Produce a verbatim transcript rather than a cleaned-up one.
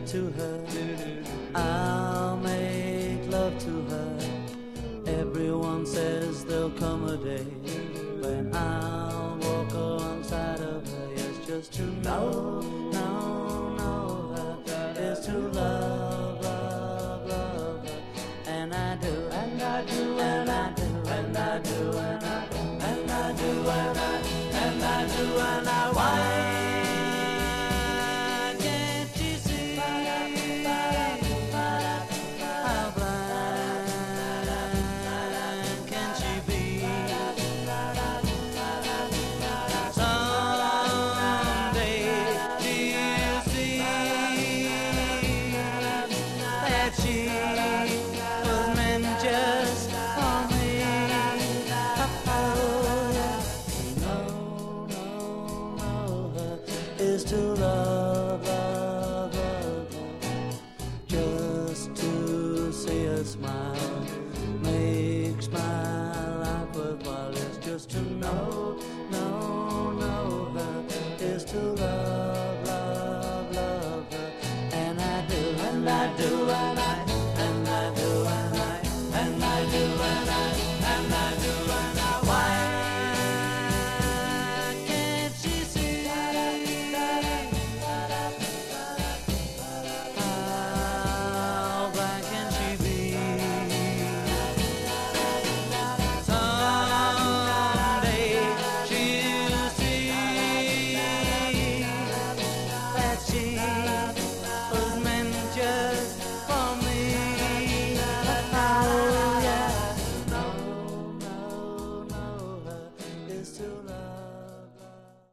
to her. I'll make love to her. Everyone says there'll come a day when I'll walk alongside of her. Yes, just to know, know, know her is to love, love, love her. And I do, and I do, and I do, and I do, and I do, and I do, and I, and I do, and I why can't you see how blind can she be? Someday she'll see that she was meant just for me. Oh, no, no, no, her is to love, love, love, love. Just to see her smile makes my life worthwhile. It's just to know, know, know her is to love, love, love her. And I do, and I do, and I do.